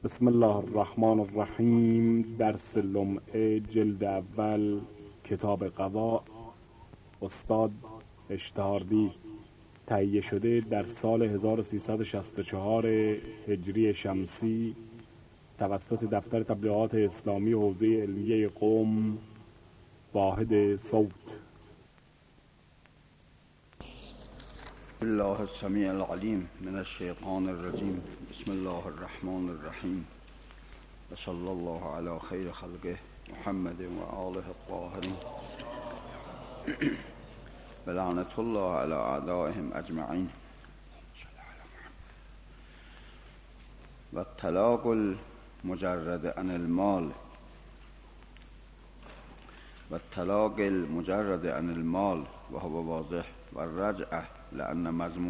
بسم الله الرحمن الرحیم. درس لمعه جلد اول، کتاب قضا، استاد اشتهاردی. تهیه شده در سال 1364 هجری شمسی توسط دفتر تبلیغات اسلامی حوزه علمیه قم، واحد صوت. الله السمیع العلیم من الشیطان الرجیم. بسم الله الرحمن الرحیم و صلی الله علی خیر خلقه محمد و آله الطاهرین و لعنت الله علی اعدائهم اجمعین. و الطلاق المجرد عن المال و الطلاق المجرد عن المال و هو واضح و الرجعه لأن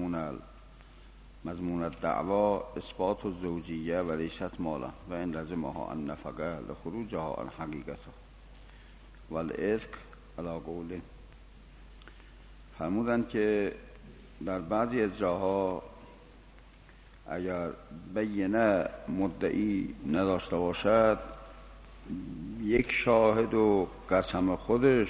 مضمون الدعوى اثبات الزوجیه و لیست مالا و این لزمها النفقه لخروجها عن حقیقته و الاسک علی قوله. فرمودند که در بعضی اجراها اگر بینه مدعی نداشته باشد، یک شاهد و قسم خودش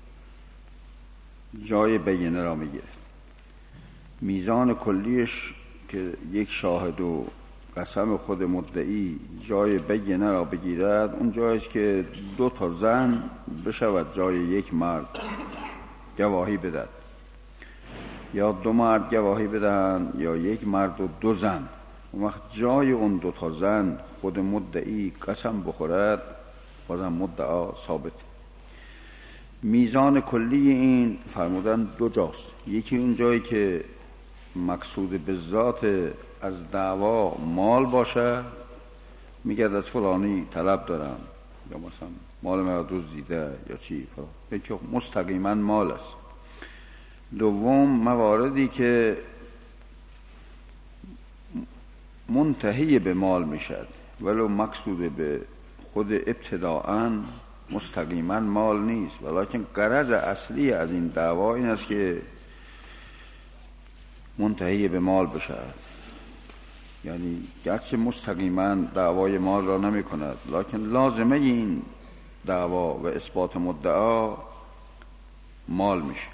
جای بینه را میگیره. میزان کلیش که یک شاهد و قسم خود مدعی جای بینه را بگیرد، اون جاییست که 2 زن بشود جای یک مرد گواهی بدهد، یا 2 مرد گواهی بدهند، یا یک مرد و 2 زن. اون وقت جای اون 2 زن خود مدعی قسم بخورد، بازم مدعا ثابت. میزان کلی این فرمودن 2 جاست. یکی اون جایی که مقصود به ذات از دعوا مال باشه، میگه از فلانی طلب دارم، یا مثلا مال مرا دزدیده یا چی، یکی مستقیما مال است. دوم مواردی که منتهی به مال میشد ولو مقصود به خود ابتداءً مستقیما مال نیست، ولیکن غرض اصلی از این دعوا این است که منتهی به مال بشود. یعنی گرچه مستقیما دعوای مال را نمی کند، لکن لازمه این دعوا و اثبات مدعا مال میشه.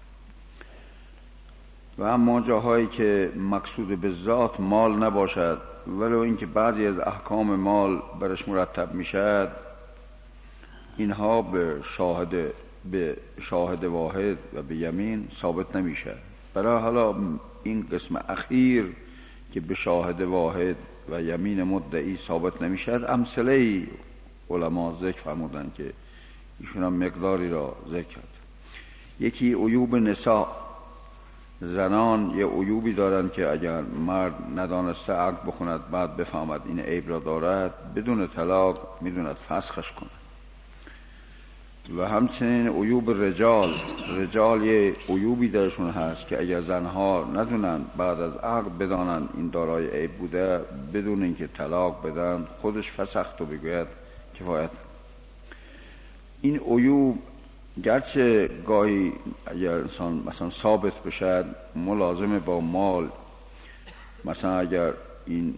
و اما جاهایی که مقصود به ذات مال نباشد ولو اینکه بعضی از احکام مال برش مرتب میشد، اینها به شاهد واحد و به یمین ثابت نمیشه. برای حالا این قسم اخیر که به شاهد واحد و یمین مدعی ثابت نمیشد، امثله علما ذکر فرمودن که ایشون هم مقداری را ذکر کرد. یکی عیوب نساء. زنان یه عیوبی دارند که اگر مرد ندانسته عقد بخوند، بعد بفهمد این عیب را دارد، بدون طلاق میدوند فسخش کند. و همچنین عیوب رجال یه عیوبی درشون هست که اگر زنها ندونن بعد از عقد بدانن این دارای عیب بوده، بدون اینکه طلاق بدن خودش فسخت و بگوید کفایت. این عیوب گرچه گاهی اگر انسان مثلا ثابت بشد ملازمه با مال، مثلا اگر این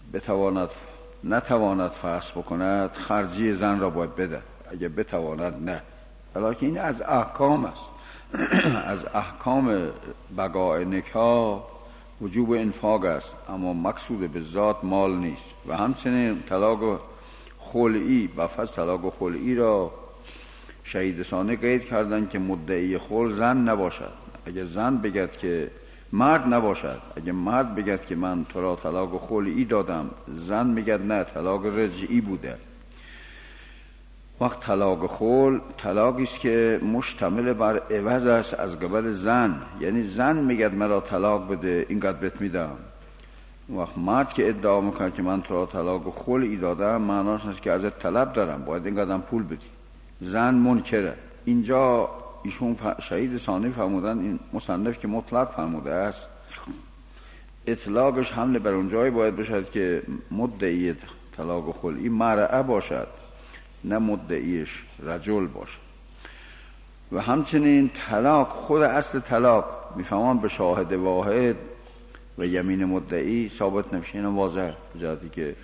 نتواند فسخ بکند، خرجی زن را باید بده، اگر بتواند نه. ولیکن این از احکام است از احکام بقاء نکاح وجوب انفاق است، اما مقصود به ذات مال نیست. و همچنین طلاق خلعی، بفضل طلاق خلعی را شهیدسانه قید کردن که مدعی خلع زن نباشد. اگر زن بگد که مرد نباشد، اگر مرد بگد که من تو را طلاق خلعی دادم، زن میگد نه طلاق رجعی بوده. وقت طلاق خلع طلاقی است که مشتمل بر عوض است از قبل زن، یعنی زن میگد مرا طلاق بده، اینقدر بهت میدم. وقت مرد که ادعا میکنه که من تو را طلاق خلعی دادم، معناش است که ازت طلب دارم، باید اینقدر پول بدی. زن منکره. اینجا ایشون شهید ثانی فرمودن، این مصنف که مطلق فرموده است، اطلاقش حمل بر اون جایی باید باشد که مدعی طلاق خلعی مرأة باشد، نه مدعیش رجل باشد. و همچنین طلاق، خود اصل طلاق میفهمان به شاهد واحد و یمین مدعی ثابت نمیشه. این واضح جهتی که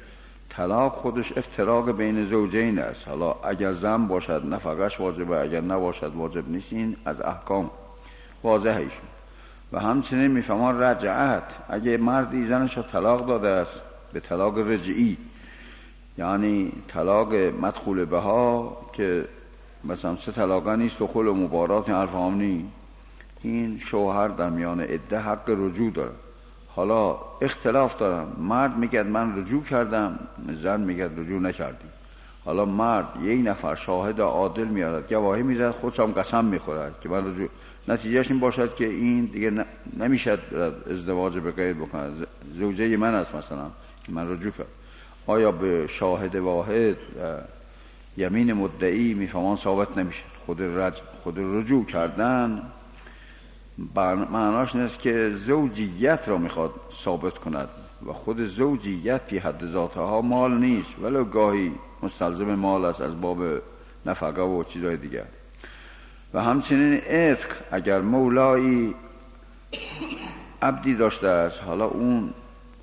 طلاق خودش افتراق بین زوجین است. حالا اگر زن باشد نفقش واجبه، اگر نباشد واجب نیست. این از احکام واضحیشون. و همچنین میفهمان رجعت، اگه مردی زنش رو طلاق داده است به طلاق رجعی، یعنی طلاق مدخول بها که مثلا 3 طلاقه نیست و خل و مبارات این حرف هم نیست، این شوهر در میان عده حق رجوع داره. حالا اختلاف دارم، مرد میگه من رجوع کردم، زن میگه رجوع نکردی. حالا مرد یک نفر شاهد عادل میارد، گواهی میدهد، خودش هم قسم میخورد که من رجوع، نتیجهش این باشد که این دیگه نمیشد ازدواج به غیر بکنه، زوجه من است مثلا که من رجوع کرد. آیا به شاهد واحد و یمین مدعی میفهمان ثابت نمیشه؟ خود رجوع کردن معناش نیست که زوجیت را میخواد ثابت کند و خود زوجیت فی حد ذاتها مال نیست، ولو گاهی مستلزم مال است از باب نفقه و چیزهای دیگر. و همچنین عتق، اگر مولایی عبدی داشته است، حالا اون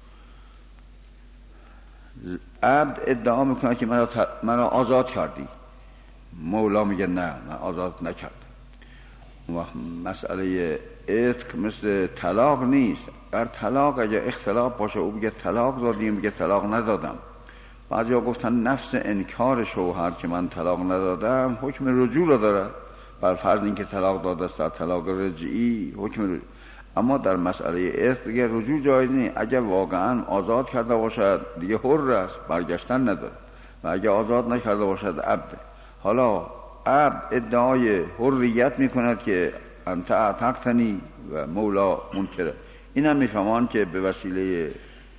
عبد ادعا میکنه که من آزاد کردی، مولا میگه نه من آزاد نکردم. اون وقت مسئله عتق مثل طلاق نیست. در طلاق اگه اختلاف باشه، او بگه طلاق دادیم، بگه طلاق ندادم. بعضیا گفتن نفس انکار شوهر که من طلاق ندادم حکم رجوع را دارد، بر فرض اینکه طلاق داده است در طلاق رجعی حکم رجوع. اما در مسئله عتق دیگه رجوع جایز نیست. اگر واقعا آزاد کرده باشد دیگه حر است، برگشتن نداره، و اگر آزاد نکرده باشد عبد. حالا عبد ادعای حریت میکند که انت اعتقتنی و مولا منکره. این هم میفهمان که به وسیله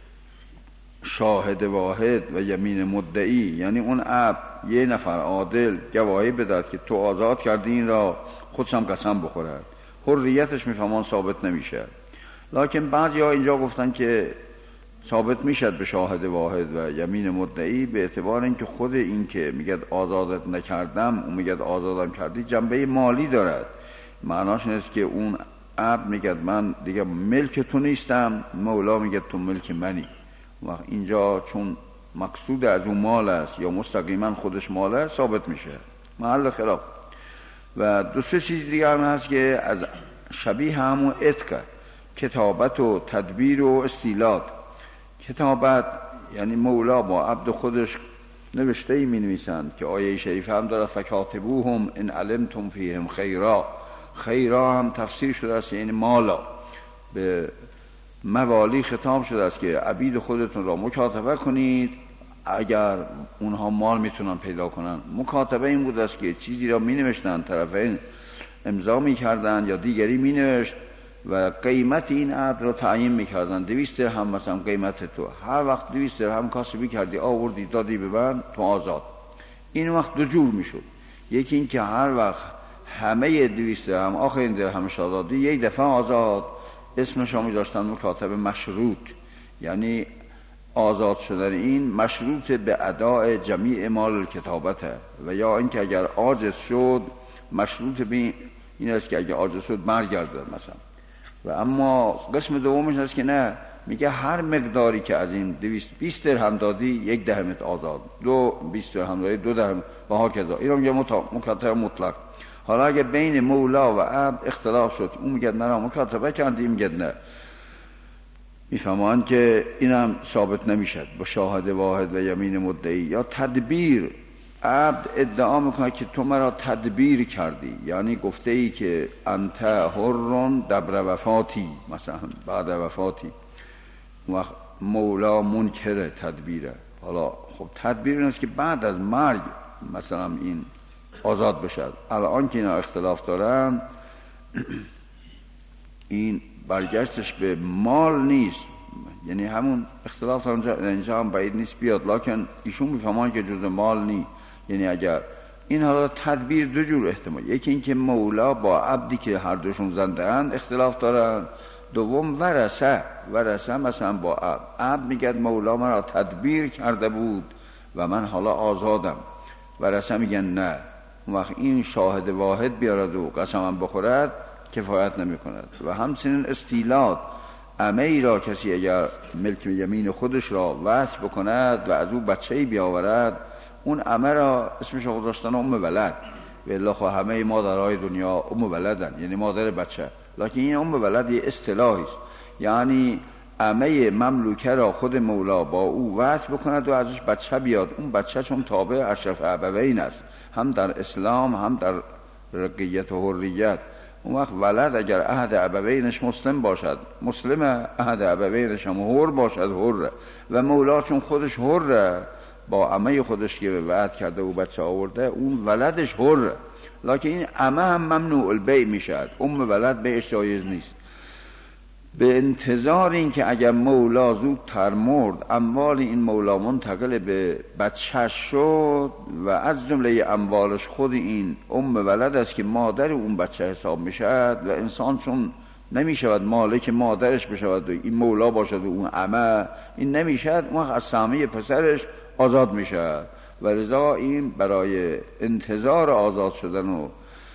شاهد واحد و یمین مدعی، یعنی اون عبد یه نفر عادل گواهی بدهد که تو آزاد کردی، این را خودش هم قسم بخورد، حریتش میفهمان ثابت نمیشه. لکن بعضی ها اینجا گفتن که ثابت میشد به شاهد واحد و یمین مدعی، به اعتبار اینکه خود این که میگه آزادت نکردم، اون میگه آزادم کردی، جنبه مالی دارد. معناش نیست که اون عبد میگه من دیگه ملک تو نیستم، مولا میگه تو ملک منی. و اینجا چون مقصود از اون مال است یا مستقیما خودش مال است، ثابت میشه، محل خلاف. و 2-3 چیز دیگر هم هست که از شبیه همون عتق، کتابت و تدبیر و استیلاد. کتابت یعنی مولا با عبد خودش نوشته ای می نویسند که آیه شریف هم داره فکاتبوهم ان علمتم فیهم خیرا. خیرا هم تفسیر شده است یعنی مالا، به موالی خطاب شده است که عبید خودتون را مکاتبه کنید اگر اونها مال میتونن پیدا کنن. مکاتبه این بود است که چیزی را می نوشتن، طرفین امضا می کردن یا دیگری می نوشت و قیمت این عبد را تعیین میکردن. 200 درهم مثلا قیمت تو، هر وقت 200 درهم کاسبی کردی آوردی دادی به من، تو آزاد. این وقت 2 جور میشد. یکی این که هر وقت همه 200 درهم آخرین درهمش دادی، یک دفعه آزاد. اسمش هم میذاشتن مکاتبه مشروط، یعنی آزاد شدن این مشروط به اداء جمیع مال کتابته. و یا اینکه اگر عاجز شد مشروط به این است که اگر عاجز شد برگرده مثلا. و اما قسم دومش هست که نه، میگه هر مقداری که از این 220 درهم دادی 1 دهمت آزاد، 20 درهم دادی 2 درهم و هاکذا. این رو میگه مکاتبه مطلق. حالا اگه بین مولا و عبد اختلاف شد، اون میگه نه مکاتبه کردی، میگه نه، میفهمان که اینم ثابت نمیشد با شاهد واحد و یمین مدعی. یا تدبیر، عبد ادعا میکنه که تو مرا تدبیر کردی، یعنی گفته ای که انت حرون دبر وفاتی، مثلا بعد وفاتی. و مولا منکر تدبیره. حالا خب تدبیر این است که بعد از مرگ مثلا این آزاد بشد. الان که اینا اختلاف دارن این برگشتش به مال نیست، یعنی همون اختلاف اینجا هم بعید نیست بیاد، لکن ایشون میفهمان که جز مال نیست. یعنی اگر این حالا تدبیر 2 جور احتمال، یکی این که مولا با عبدی که هر دوشون زنده اند اختلاف دارن، دوم ورثه مثلا با عبد میگه مولا مرا تدبیر کرده بود و من حالا آزادم، ورثه میگن نه. اون وقت این شاهد واحد بیارد و قسم بخورد کفایت نمی کند. و همچنین استیلاد، عمه‌ای را کسی اگر ملک یمین خودش را وصل بکند و از او بچه‌ای بیاورد، اون عمه را اسمش رو گذاشتن ام ولد. والله خب همه مادرای دنیا ام ولدن، یعنی مادر بچه، لکن این ام ولد یه اصطلاحی است، یعنی عمه مملوکه را خود مولا با او وصل بکند و ازش بچه بیاد. اون بچه چون تابع اشرف ابوین است، هم در اسلام هم در رقیت و حریت. اون وقت ولد اگر احد ابوینش مسلم باشد مسلمه، احد ابوینش هم حر باشد حره. و مولا چون خودش حره، با عمه خودش که وعد کرده و بچه آورده، اون ولدش حره. لکن این عمه هم ممنوع البیع میشد، ولد بیعش جایز نیست. به انتظار این که اگر مولا زودتر مرد، اموال این مولا منتقل به بچهش شد و از جمله اموالش خود این ولد است که مادر اون بچه حساب میشد. و انسان چون نمیشود مالک مادرش بشود و این مولا باشد و اون عمه، این نمیشد، اون از سهمیه پسرش آزاد میشد. و لذا این برای انتظار آزاد شدن و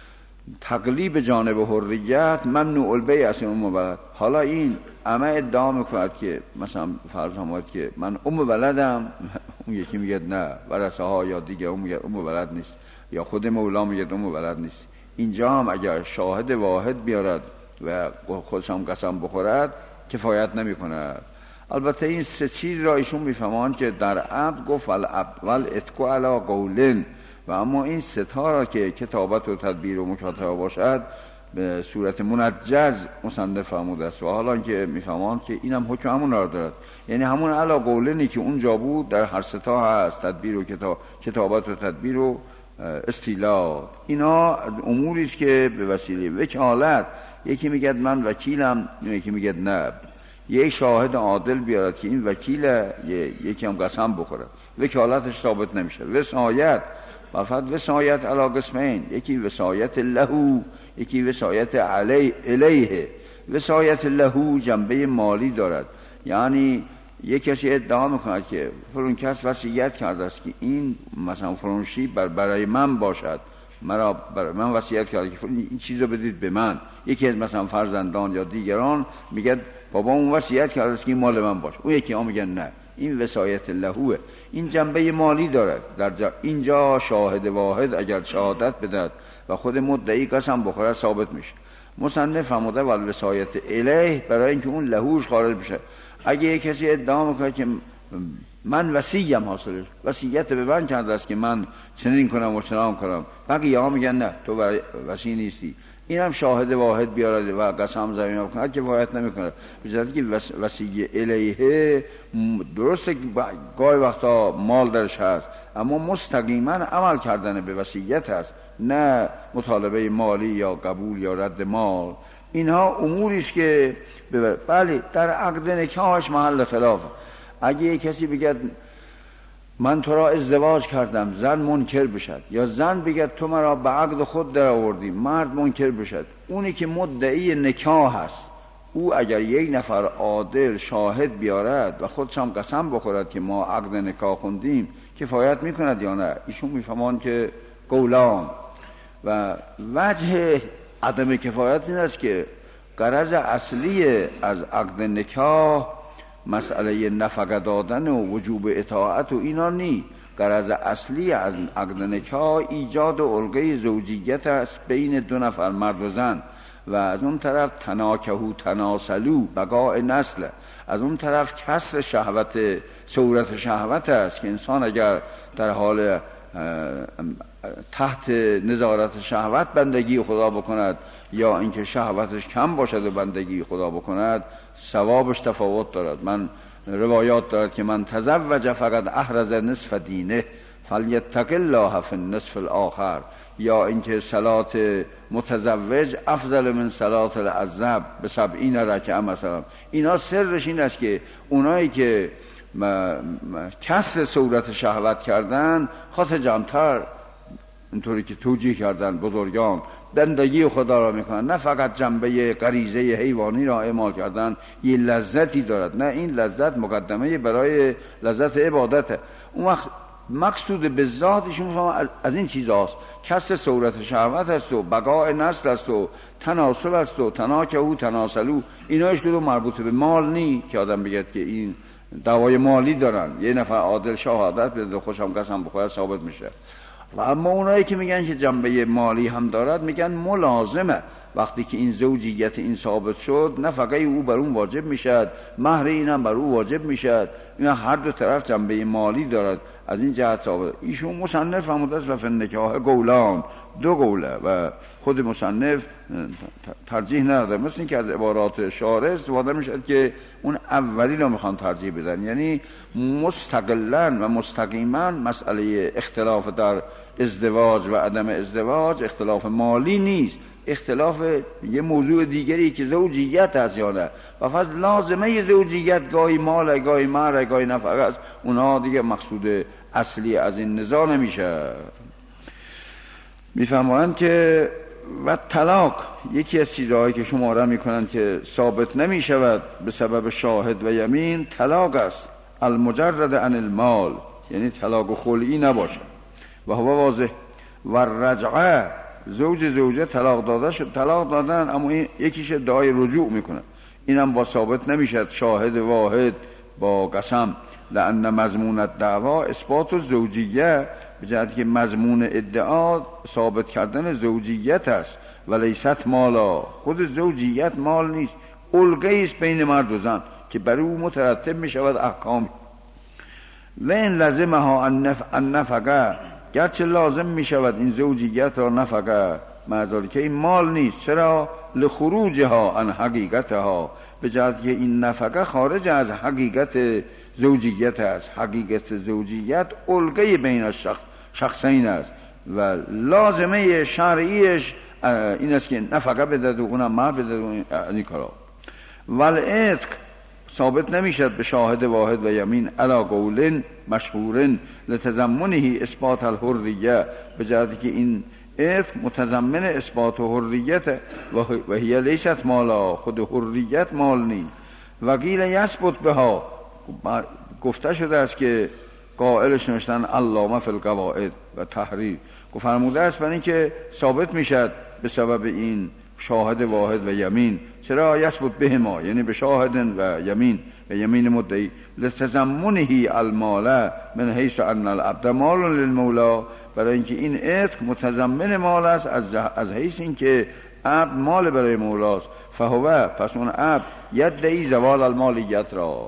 تقلیب جانب حریت ممنوع البیع است این ولد. حالا این عمه ادعا میکند که مثلا فرض آمد که من ولدم، اون یکی میگه نه، ورثه ها یا دیگه اون میگه ولد نیست، یا خود مولا میگه ولد نیست. اینجا هم اگر شاهد واحد بیارد و خودش هم قسم بخورد کفایت نمیکنه. البته این سه چیز را ایشون میفهمان که در عبد گفت والاتقو علی قولن، و اما این سه تا را که کتابت و تدبیر و مکاتبه باشد به صورت منجز مصنف فرموده است. و حالا که میفهمان که این هم حکم همون را دارد، یعنی همون علی قولنی که اونجا بود در هر سه تا هست، تدبیر و کتابت و تدبیر و استیلا. اینا اموری است که به وسیله وکالت، یکی میگه من وکیلم، یکی میگه نه، یک شاهد عادل بیارد که این وکیله، یکی هم قسم بخوره، وکالتش ثابت نمیشه. وصایت فقط وصایت علی قسمین، یکی وصایت له، یکی وصایت الیه. وصایت له جنبه مالی دارد، یعنی یک کسی ادعا میکنه که فلان کس وصیت کرده است که این مثلا فلان شی برای من باشد، برای من وصیت کرده که این چیزو بدید به من. یکی از مثلا فرزندان یا دیگران میگه بابا اون وصیت کرده است که این مال من باشه، اون یکی ها میگن نه، این وصایت لهوه. این جنبه مالی دارد. اینجا شاهد واحد اگر شهادت بدهد و خود مدعی قسم بخوره ثابت میشه. مصنف فرموده والوصایت الیه، برای اینکه اون لهوش خارج بشه. اگه یک کسی ادعا میکنه که من وصیم حاصلش، وصیت به من کرده است که من چنین کنم و چنان کنم، بقیه ها میگن نه تو وصی نیستی، این هم شاهد واحد بیارد و قسم زمین بکنه که کفایت نمیکنه. بجرد که وصیه الیه درسته گاهی وقتا مال درش هست، اما مستقیما عمل کردن به وصیت هست، نه مطالبه مالی یا قبول یا رد مال. اینها اموری است که بله در عقد نکاحش محل خلافه. اگه کسی بگه من تو را ازدواج کردم، زن منکر بشد، یا زن بگه تو مرا به عقد خود در آوردی، مرد منکر بشد، اونی که مدعی نکاح هست، او اگر یک نفر عادل شاهد بیارد و خودش هم قسم بخورد که ما عقد نکاح خوندیم، کفایت میکند یا نه؟ ایشون میفهمان که قولان. و وجه عدم کفایت این است که غرض اصلی از عقد نکاح مسئله نفقه دادن و وجوب اطاعت و اینا نی. غرض اصلی از عقد نکاح ایجاد علقه زوجیت است بین دو نفر مرد و زن، و از اون طرف تناکهو تناسلو بقاء نسل، از اون طرف کسر شهوت، صورت شهوت است که انسان اگر در حال تحت نظارت شهوت بندگی خدا بکند یا اینکه شهوتش کم باشد و بندگی خدا بکند، ثوابش تفاوت دارد. من روایات دارد که من تزوج فقط احرز نصف دینه فلیتق الله فی النصف الاخر، یا اینکه صلات متزوج افضل من صلات العزب به 70 رکعه مثلا. اینا سرش این است که اونایی که کسر صورت شهوت کردن خاطر جمعتر، اینطوری که توجیه کردن بزرگان، بندگی خدا را میکنن، نه فقط جنبه غریزه حیوانی را اعمال کردن. یه لذتی دارد، نه این لذت مقدمه برای لذت عبادته. اون وقت مقصود به ذاتشون از این چیز هاست. کسر صورت شهوت است و بقاء نسل است و تناسل است و تناکهو تناسلو. اینایش که مربوط به مال نی که آدم بگه که این دعوای مالی دارن، یه نفر عادل شهادت بده خوشم قسم بخوره ثابت میشه. و اما اونایی که میگن که جنبه مالی هم دارد میگن ملازمه. وقتی که این زوجیت این ثابت شد نفقه او بر اون واجب میشد، مهر این هم بر او واجب میشد. اینا هر دو طرف جنبه مالی دارد، از این جهت ثابت. ایشون مصنف فرموده است و فی النکاح قولان، دو قوله و خود مصنف ترجیح نداده. مثل این که از عبارات شارع استفاده میشد که اون اولی رو میخوان ترجیح بدن، یعنی مستقلا و مستقیما مسئله اختلاف در ازدواج و عدم ازدواج اختلاف مالی نیست، اختلاف یه موضوع دیگری که زوجیت هست یا نه. و فقط لازمه زوجیت گاهی مال، گاهی مهر، گاهی نفقه است. اونها دیگه مقصود اصلی از این نزاع نمیشه. میفهمند که و طلاق یکی از چیزهایی که شماره میکنن که ثابت نمیشود به سبب شاهد و یمین طلاق است. المجرد عن المال، یعنی طلاق خلعی نباشه. و هو واضح. و رجعه، زوجه طلاق داده شد، طلاق دادن اما یکیش ادعای رجوع میکنه، اینم با ثابت نمیشد شاهد واحد با قسم. لأن مضمون الدعوا اثبات الزوجیه، به جهتی که مضمون ادعا ثابت کردن زوجیت است. و لیست مالا، خود زوجیت مال نیست، الگه است بین مرد و زن که برای او مترتب میشود احکام. و این لازمها النفقه، گرچه لازم می شود این زوجیت را نفقه، معذاری که این مال نیست. چرا؟ لخروجها عن حقیقتها، به جهت که این نفقه خارج از حقیقت زوجیت است. حقیقت زوجیت الگه بین شخصین است و لازمه شرعیش این است که نفقه بده و اونم مهر بده و این کارا. والعتق ثابت نمیشد به شاهد واحد و یمین علا قول مشهور لتضمنه اثبات الحریه، به جهتی که این عتق متضمن اثبات حریت و هی لیست مالا، خود حریت مال نیست. و قیل یثبت بها، گفته شده است که قائلش نوشتن علامه فی القواعد و تحریر، فرموده است برای اینکه ثابت میشد به سبب این شاهد واحد و یمین. چرا؟ یثبت بهما، یعنی به شاهد و یمین و یمین مدعی. لتضمنه المال من حیث ان العبد مال للمولا، برای اینکه این عتق متضمن مال است از حیث اینکه عبد مال برای مولاست. فهو، پس اون عبد یدعی زوال المالیت را.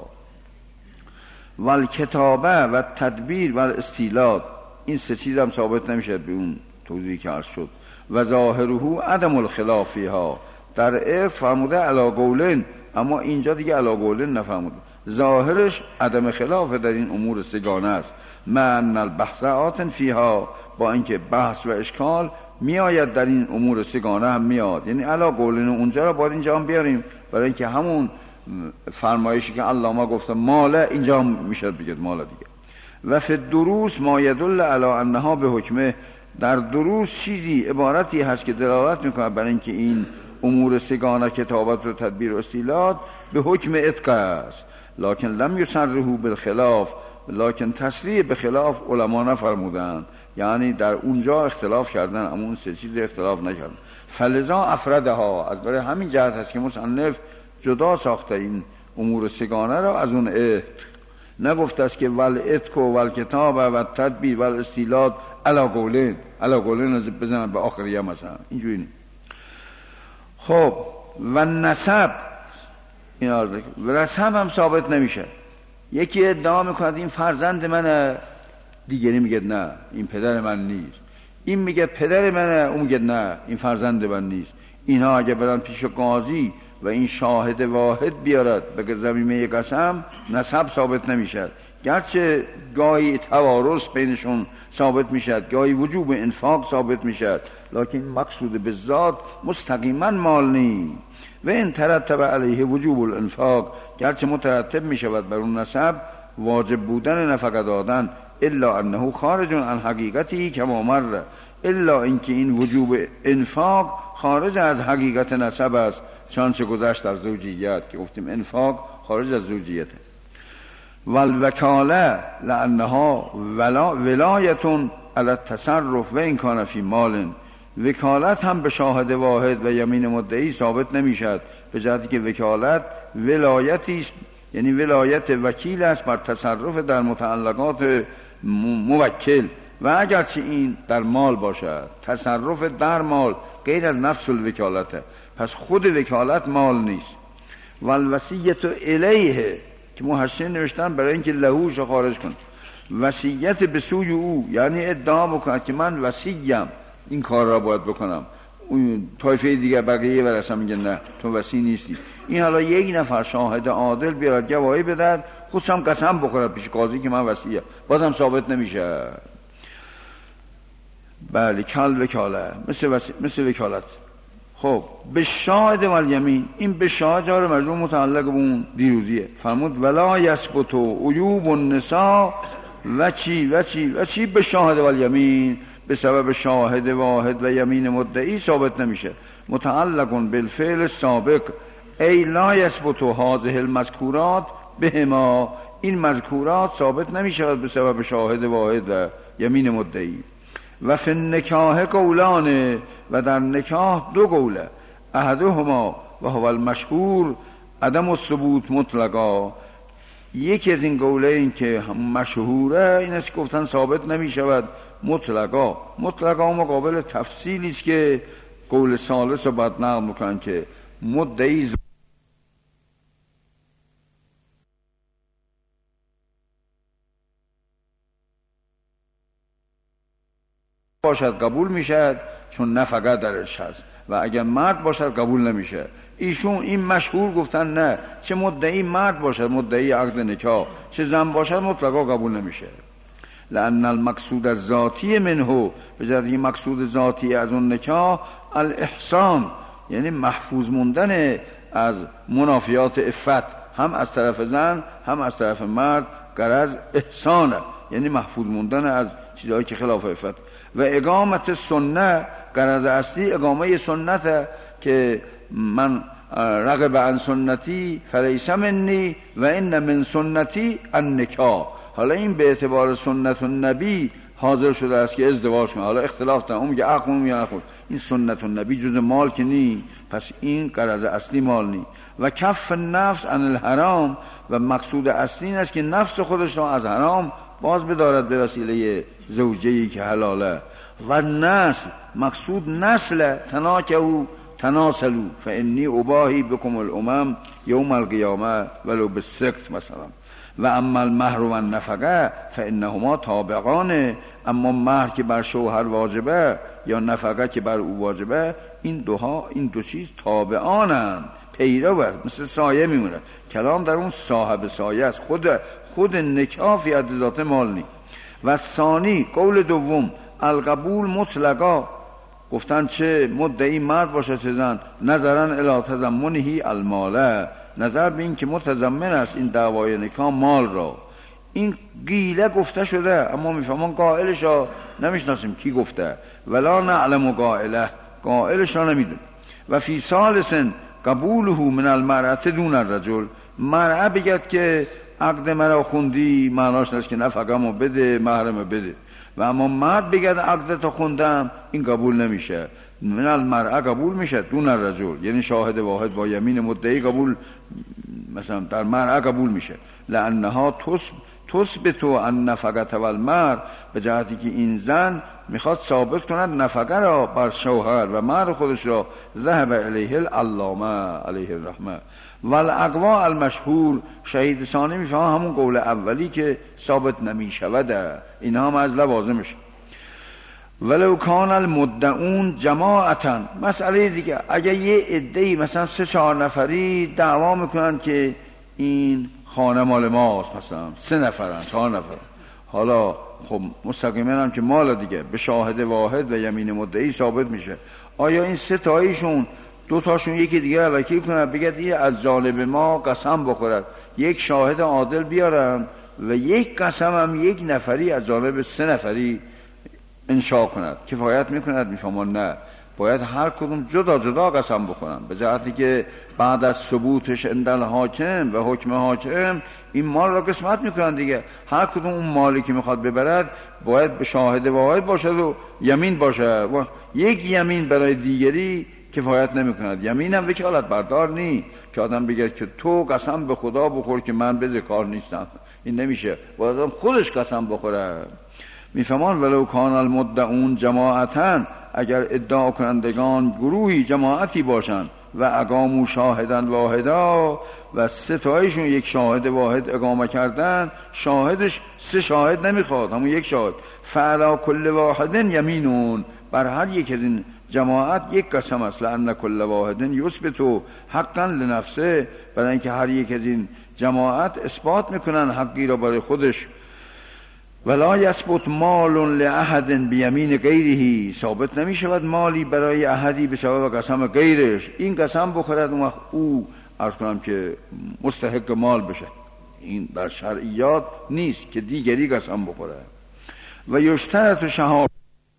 والکتابه و تدبیر و استیلاد، این سه چیز هم ثابت نمیشد به اون توضیح که عرض شد. و ظاهره عدم الخلافیها، در عقد فرموده علا قولن، اما اینجا دیگه علا قولن نفرموده، ظاهرش عدم خلاف در این امور سگانه است. من البحث آتن فیها، با اینکه بحث و اشکال میآید در این امور سگانه هم میاد، یعنی علا قولن اونجا را باید اینجا هم بیاریم، برای اینکه همون فرمایشی که علامه گفته ماله اینجا هم میشد بگید ماله دیگه. و فی الدروس ما یدل علی انها به حکمه، در دروس چیزی عبارتی هست که دلالت میکنه برای اینکه این امور سگانه کتابت و تدبیر و استیلاد به حکم عتق است. لکن لم یصرحوا بالخلاف، لکن تصریح به خلاف علما نفرمودن، یعنی در اونجا اختلاف کردن اما اون سه چیز اختلاف نکردن. فلذا افردها، از برای همین جهت هست که مصنف جدا ساخته این امور سگانه را از اون عتق، نگفته است که والعتق و والکتاب و تدبیر و الاستیلاد علا قولین، علا قولین بزنن به آخریه مثلا، اینجوری نیست. خب و نسب، این و نسب هم ثابت نمیشه. یکی ادعا میکند این فرزند منه، دیگری میگه نه این پدر من نیست، این میگه پدر منه، اون میگه نه این فرزند من نیست. اینها اگه برن پیش قاضی و این شاهد واحد بیارد به ضمیمه قسم، نسب ثابت نمیشد. گرچه گاهی توارث بینشون ثابت میشد، گاهی وجوب انفاق ثابت میشد، لکن مقصود به ذات مستقیما مال نیست. و این ترتب علیه وجوب الانفاق، گرچه مترتب میشود بر اون نسب واجب بودن نفقه دادن، الا انه خارج عن حقیقتی کما مر، الا اینکه این وجوب انفاق خارج از حقیقت نسب است، چنانچه گذشت در زوجیت که گفتیم انفاق خارج از زوجیته. والوکاله لانها ولایتون علی التصرف و این کان فی مال. وکالت هم به شاهد واحد و یمین مدعی ثابت نمیشد، به جهتی که وکالت ولایتی است، یعنی ولایت وکیل است بر تصرف در متعلقات موکل. و اگرچه این در مال باشد، تصرف در مال غیر از نفس الوکالته، پس خود وکالت مال نیست. والوصیت الیه که محشر نوشتن برای اینکه لهوش خارج کن، وصیت به سوی او، یعنی ادعا بکند که من وصیم، این کار را باید بکنم. اون طایفه دیگه بقیه ورثه میگن نه تو وصی نیستی. این حالا یک نفر شاهد عادل بیارد گواهی بدهد، خودش هم قسم بخورد پیش قاضی که من وصیه، بازم ثابت نمیشه. بله کل وکاله مثل وکالت. خب به شاهد والیمین، این به شاهد جار مجرور متعلق به اون دیروزیه. فرمود ولا یثبت عیوب النساء و چی به شاهد والیمین، به سبب شاهد واحد و یمین مدعی ثابت نمیشه. متعلق بالفعل السابق ای لا یثبت هذه المذکورات بهما، این مذکورات ثابت نمیشه به سبب شاهد واحد و یمین مدعی. و فی النکاح قولان، و در نکاح دو قوله، احدهما و هو المشهور عدم الثبوت مطلقا. یکی از این قوله این که مشهوره این است گفتن ثابت نمی شود مطلقا مقابل تفصیلی است که قول ثالث رو باید نقل میکنن که مدعی باشد قبول میشد چون نفقه درش هست، و اگر مرد باشد قبول نمیشه. ایشون این مشهور گفتن نه، چه مدعی مرد باشد مدعی عقد نکاح، چه زن باشد مطلقا قبول نمیشه. لأن المقصود الذاتی منه، به جهت مقصود ذاتی از اون نکاح الاحسان، یعنی محفوظ موندن از منافیات عفت، هم از طرف زن هم از طرف مرد. غرض احسانه، یعنی محفوظ موندن از چیزهایی که خلاف عفت. و اقامت سنت، غرض اصلی اقامه سنت که من رغب عن سنتی فلیس منی و ان من سنتی النکاح. حالا این به اعتبار سنت النبی حاضر شده است که ازدواج کنه. حالا اختلاف دارن، اون میگه عقل، اون میگه نخود. این سنت النبی جز مال که نی، پس این غرض اصلی مال نی. و کف نفس عن الحرام، و مقصود اصلی این است که نفس خودش را از حرام باز بدارد به وسیله زوجه‌ای که حلاله. و نسل، مقصود نسل، تناکهو تناسلو فانی اباهی بکم الامم یوم القیامه ولو بالسکت مثلا. و اما المهر و النفقه فانهما تابعان، اما مهر که بر شوهر واجبه یا نفقه که بر او واجبه، این دو چیز تابعانند، پیرو است، مثل سایه میمونه. کلام در اون صاحب سایه است، خود نکاح فی حد ذات مال نی. و ثانی قول دوم القبول مطلقا، گفتن چه مدعی مرد باشه چه زن، نظرن الی تضمنه الماله، نظر به این که متضمن است این دعوای نکاح مال را. این قیله گفته شده اما میفهمن قائلش را نمیشناسیم کی گفته، ولا نعلم قائلش را نمیدون. و فی ثالثن قبوله من المرأة دون الرجل، مرأة بگد که عقد مرا خوندی معناش نیست که نفقه‌مو بده مهرمو بده، و اما مرد بگد عقدتو خوندم این قبول نمیشه. من المرأة قبول میشه دون الرجل، یعنی شاهد واحد با یمین مدعی قبول، مثلا در مرأة قبول میشه. لانها تثبت النفقة والمهر، به جهتی که این زن میخواد ثابت کند نفقه را بر شوهر و مهر خودش را. ذهب الیه العلامه علیه الرحمه. والاقوا المشهور، شهید ثانی میفهمه همون قول اولی که ثابت نمیشود، اینها هم از لوازمش. ولو کان المدعون جماعتا، مسئله دیگه، اگر یه عده‌ای مثلا 3-4 نفری دعوا میکنن که این خانه مال ماست، مثلا 3 نفرن 4 نفرن، حالا خب مستقیما هم که مال دیگه به شاهد واحد و یمین مدعی ثابت میشه. آیا این 3 تایشون 2 تاشون یکی دیگه را وکیل کنن بگید این از جانب ما قسم بخورد، یک شاهد عادل بیارن و یک قسم هم یک نفری از جانب 3 نفری انشاء کند، کفایت میکند؟ میفهمان نه. باید هر کدوم جدا جدا قسم بخورن، به جهتی که بعد از ثبوتش عند الحاکم و حکم حاکم این مال را قسمت میکنن دیگه. هر کدوم اون مالی که میخواد ببرد باید به شاهد واحد باشد و یمین باشه. یک یمین برای دیگری کفایت نمیکند. یمین هم وکالت بردار نی که آدم بگه که تو قسم به خدا بخور که من بده کار نیستم، این نمیشه. باید آدم خودش قسم بخوره. میفهمان ولو کان المدعون جماعتاً، اگر ادعا کنندگان گروهی جماعتی باشند و اقاموا شاهدا واحدا و سه تایشون یک شاهد واحد اقامه کردن، شاهدش سه شاهد نمیخواد، همون یک شاهد. فعلا کل واحد یمینون، بر هر یک از این جماعت یک قسم است. لأن کل واحد یثبت حقا لنفسه، برای اینکه هر یک از این جماعت اثبات میکنن حقی را برای خودش. ولا یثبت مال لاحد بیمین غیره، ثابت نمی شود مالی برای احدی به سبب قسم غیرش. این قسم بخورد اون وقت او عرض کنم که مستحق مال بشه. این در شرعیات نیست که دیگری قسم بخوره. و یشترط شهادت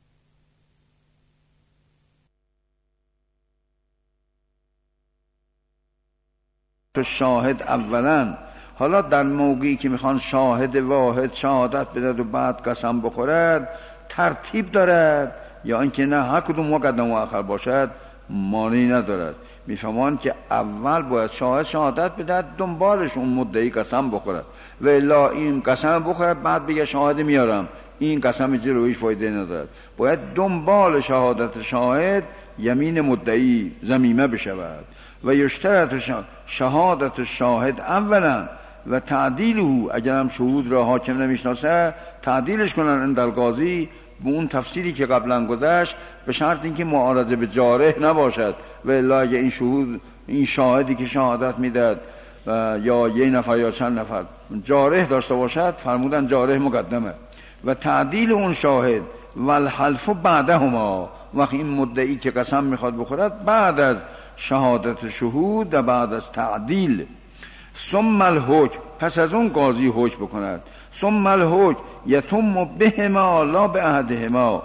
شاهد اولا. حالا در موقعی که میخوان شاهد واحد شهادت بدهد و بعد قسم بخورد ترتیب دارد، یا اینکه نه هر کدوم مقدم و آخر باشد مانعی ندارد. میفهمان که اول باید شاهد شهادت بدهد، دنبالش اون مدعی قسم بخورد، و الا این قسم بخورد بعد بگه شاهد میارم، این قسم جلویش فایده ندارد. باید دنبال شهادت شاهد یمین مدعی ذمیمه بشود. و یشترط شهادت شاهد اولا و تعدیله، اگر هم شهود را حاکم نمیشناسه تعدیلش کنن عند القاضی به اون تفسیری که قبلا گذشت، به شرط اینکه معارضه به جارح نباشد. و الا اگه این شهود، این شاهدی که شهادت میداد یا یک نفر یا چند نفر جارح داشته باشد، فرمودن جارح مقدمه. و تعدیل اون شاهد و الحلف بعدهما، وقت این مدعی که قسم میخواد بخورد بعد از شهادت شهود و بعد از تعدیل. ثم الحکم، پس از اون قاضی حکم بکند. ثم الحکم یتم بهما لا به احدهما،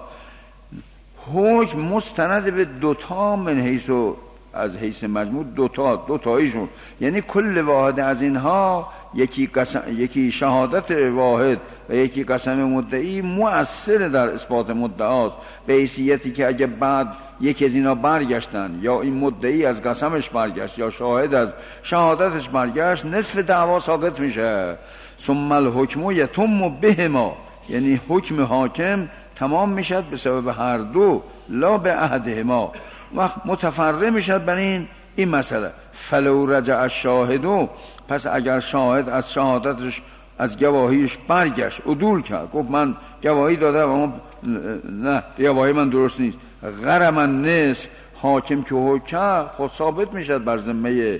حکم مستند به دوتا من حیث و از حیث مجموع دوتایشون، یعنی کل واحد از اینها یکی شهادت واحد و یکی قسم مدعی مؤثر در اثبات مدعاست، به حیثیتی که اگه بعد یکی از اینا برگشتن یا این مدعی از قسمش برگشت یا شاهد از شهادتش برگشت، نصف دعوا ساقط میشه. ثم الحکم یتم بهما، یعنی حکم حاکم تمام میشد به سبب هر دو، لا به احدهما، وقت متفرع میشد بر این مسئله. فلو رجع الشاهد، پس اگر شاهد از شهادتش از گواهیش برگشت، عدول کرد، گفت من گواهی دادم اما نه گواهی من درست نیست، غرم النصف، حاکم که حکم کرد خود ثابت میشد بر ذمه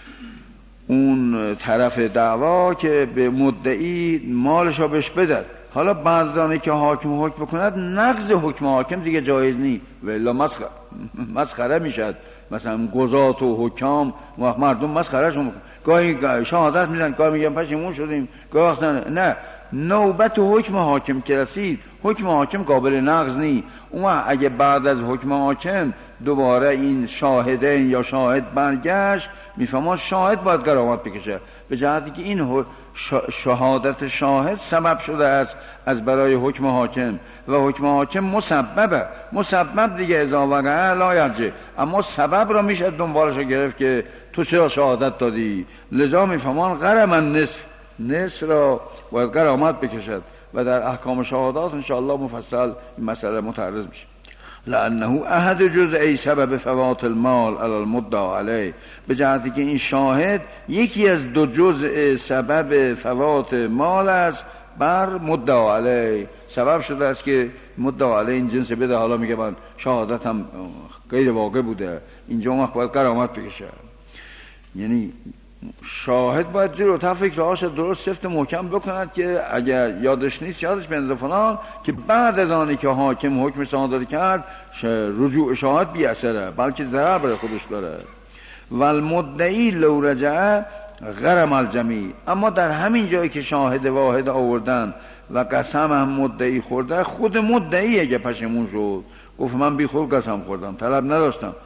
اون طرف دعوا که به مدعی مالش رو بهش بدد. حالا بعضانی که حاکم حکم بکند نقض حکم حاکم دیگه جایز نی، و الا مسخره میشد. مثلا قضات و حکام و مردم مسخرهشون میکنن، گاهی شهادت میدن، گاهی میگن پشیمون شدیم، گاهی وقتا نه. نوبت حکم حاکم که رسید، حکم حاکم قابل نقض نی. اون اگه بعد از حکم حاکم دوباره این شاهدین یا شاهد برگشت، میفهمان شاهد باید غرامت بکشه، به جهتی که این شهادت شاهد سبب شده است از برای حکم حاکم، و حکم حاکم مسببه. مسبب دیگه اذا وقع لا یرجع، اما سبب را میشه دنبالش گرفت که تو چرا شهادت دادی. لذا میفهمان غرم النصف، نصف را باید غرامت بکشد. و در احکام شهادات انشاءالله مفصل این مسئله متعرض میشه. لانه احد جزئی سبب فوات المال علی المدعا علیه، به جهتی که این شاهد یکی از دو جزء سبب فوات مال است بر مدعا علیه. سبب شده است که مدعا علیه این جنس بده، حالا میگه من شهادتم غیر واقع بوده، اینجا وقت باید غرامت بکشه. یعنی شاهد باید جلوتر فکرهاش درست سفت محکم بکند که اگر یادش نیست یادش بنده فلان، که بعد از آنی که حاکم حکم صادر کرد رجوع شاهد بی اثره، بلکه ضرر برای خودش داره. و المدعی لو رجع غرم الجمیع، اما در همین جایی که شاهد واحد آوردن و قسم هم مدعی خورده، خود مدعی اگه پشیمون شد، گفت من بی خود قسم خوردم، طلب نداشتم.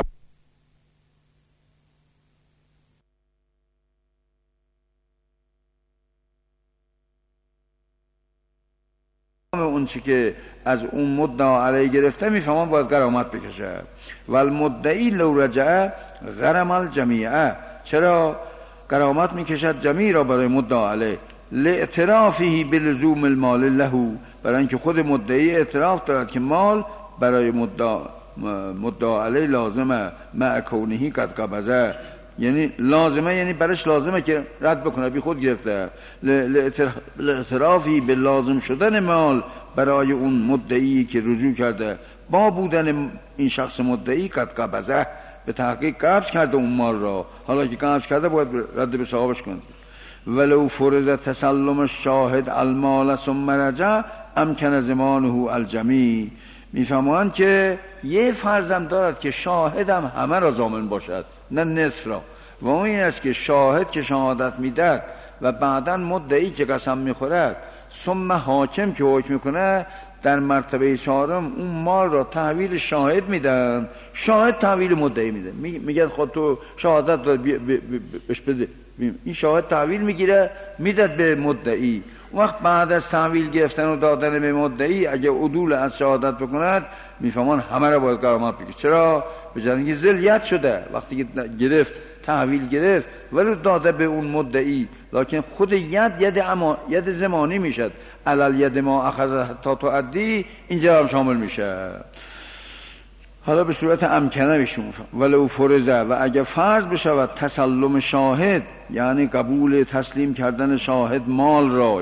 اون چی که از اون مدعا علیه گرفته میفهمم باید غرامت بکشه. و المدعی لو رجع غرم الجمیع، چرا غرامت میکشد جمیع را برای مدعا علیه؟ لاعترافه بلزوم المال له، برای اینکه خود مدعی اعتراف دارد که مال برای مدعا علیه لازمه، مع کونه قد قبضه، یعنی لازمه، یعنی برش لازمه که رد بکنه، بی خود گرفته. لاعترافی به لازم شدن مال برای اون مدعی که رجوع کرده، با بودن این شخص مدعی قد قبضه، به تحقیق قبض کرده اون مال را، حالا که قبض کرده باید رد به صاحبش کنه. ولو فرض تسلم الشاهد المال ثم رجع امکن زمانه الجمیع. میفهمند که یه فرضم دارد که شاهدم همه را ضامن باشد، نه نصف را، و اون این است که شاهد که شهادت میدهد و بعداً مدعی که قسم میخورد، ثم حاکم که حکم میکنه، در مرتبه چهارم اون مال را تحویل شاهد میدن، شاهد تحویل مدعی میده، میگن خود تو شهادت بهش بده، این شاهد تحویل میگیره میداد به مدعی. وقت بعد از تحویل گرفتن و دادن به مدعی اگه عدول از شهادت بکند، میفهمان همه را باید غرامت بگیره. چرا؟ به جای اینکه ذلیت شده وقتی که گرفت، تحویل گرفت ولی داده به اون مدعی، لکن خود ید زمانی میشد، علل ید ما اخذ تا تعدی، اینجا هم شامل میشه. حالا به صورت امکنه بشون ولو فرضه، و اگه فرض بشود تسلم شاهد، یعنی قبول تسلیم کردن شاهد مال را،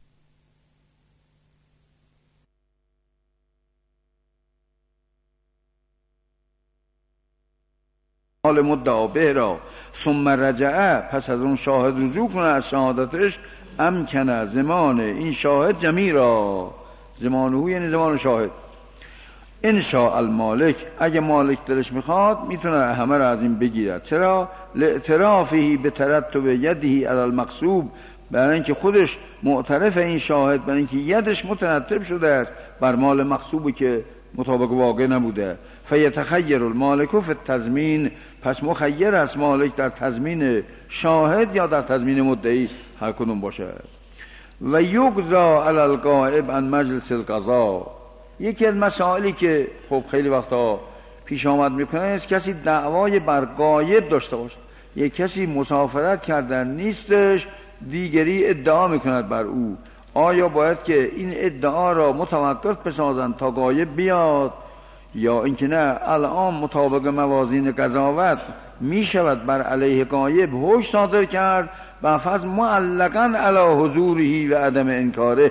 مال مدعا به را، ثم رجعه، پس از اون شاهد رجوع کنه از شهادتش، امکنه زمان این شاهد جمیع را، زمانه یعنی زمان شاهد، انشاء المالک، اگه مالک دلش میخواد میتونه همه را از این بگیرد. چرا؟ لاعترافه به ترتب یده علی المقصوب، برای اینکه خودش معترف این شاهد، برای اینکه یدش مترتب شده است بر مال مقصوبی که مطابق واقع نبوده. فیتخیر المالک فی التضمین، پس مخیر است مالک در تضمین شاهد یا در تضمین مدعی، هر کدوم باشه. و یقضا علی الغائب عن مجلس القضا، یکی از مسائلی که خب خیلی وقتا پیش آمد میکنه است کسی دعوای بر غایب داشته باشه، یک کسی مسافرت کردن نیستش، دیگری ادعا میکند بر او، آیا باید که این ادعا را متوقف بسازند تا غایب بیاد، یا اینکه نه الان مطابق موازین قضاوت میشود بر علیه غایب حکم صادر کرد و فز معلقا علی حضوره و عدم انکاره.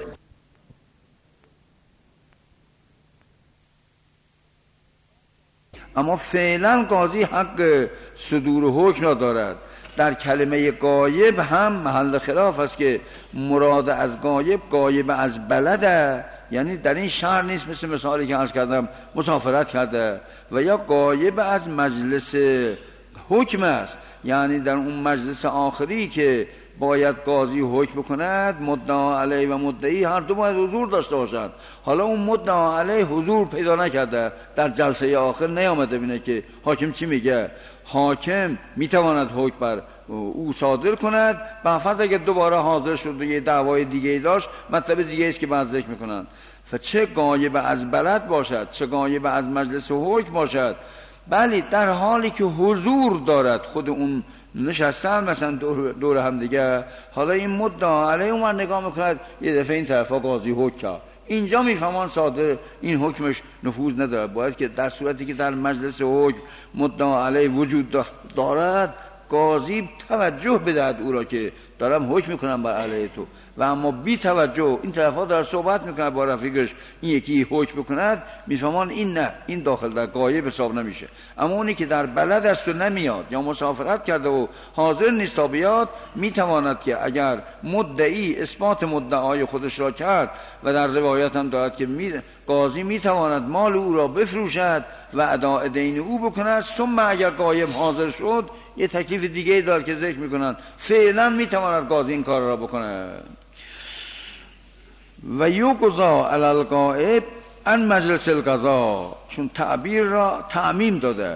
اما فعلا قاضی حق صدور حکم را دارد. در کلمه غایب هم محل خلاف است که مراد از غایب از بلده، یعنی در این شهر نیست، مثل مثالی که عرض کردم مسافرت کرده، و یا غایب از مجلس حکم است، یعنی در اون مجلس آخری که باید قاضی حکم بکند، مدعا علیه و مدعی هر دو باید حضور داشته باشند. حالا اون مدعا علیه حضور پیدا نکرده، در جلسه آخر نیامده بینه که حاکم چی میگه. حاکم میتواند حکم بر او صادر کند، بنفرض اگه دوباره حاضر شد و یه دعوای دیگه داشت، مطلب دیگه است که بعد ذکر میکنن. چه غایب از بلد باشد، چه غایب از مجلس حکم باشد، بله در حالی که حضور دارد، خود اون نشستن مثلا دور هم دیگه، حالا این مدعا علیه اون نگاه میکند، یه دفعه این طرفا قاضی حکم کرد، اینجا میفهمان صادر این حکمش نفوذ نداره. باید که در صورتی که در مجلس حکم مدعا علیه وجود دارد، قاضی توجه بدهد او را که دارم حکم میکنم بر علیه تو، و اما بی توجه این طرفا داره صحبت میکنه با رفیقش، این یکی حکم بکند، میفهمان این نه، این داخل در غایب حساب نمیشه. اما اونی که در بلد است و نمیاد یا مسافرت کرده و حاضر نیست تا بیاد، میتواند که اگر مدعی اثبات مدعای خودش را کرد و در روایت هم دارد که قاضی میتواند مال او را بفروشد و اداء دین او بکند، ثم اگر غایب حاضر شد یه تکلیف دیگه دار که ذکر میکنند، فعلا میتواند قاضی این کار را بکنه. و یقضا علی الغائب، ان مجلس القضا، چون تعبیر را تعمیم داده،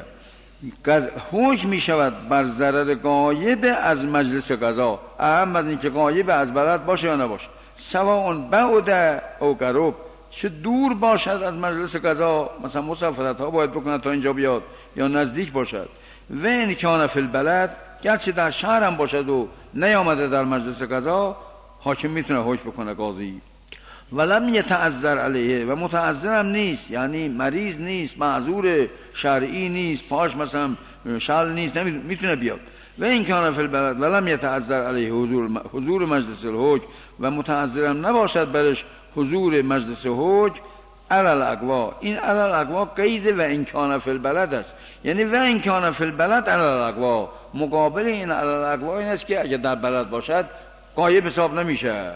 حکم می شود بر ضرر غایب از مجلس قضا، اهم از این که غایب از بلد باشه یا نباشه، سواء بعد او قرب، چه دور باشد از مجلس قضا، مثلا مسافرت ها باید بکنه تا اینجا بیاد یا نزدیک باشد، و ان کان فی البلد، گرچه در شهر هم باشد و نیامده در مجلس قضا، حاکم میتونه حکم بکنه، قاضی. ولم یتعذر علیه، و متعذر هم نیست، یعنی مریض نیست، معذور شرعی نیست، پاش مثلا شل نیست، میتونه بیاد. و این کان فی البلد ولم یتعذر علیه حضور مجلس الحکم، و متعذر هم نباشد برش حضور مجلس حکم، علی الاقوا، این علی الاقوا قید و این کان فی البلد است، یعنی و این کان فی البلد علی الاقوا، مقابل این علی الاقوا این است که اگه در بلد باشد غایب حساب نمیشه.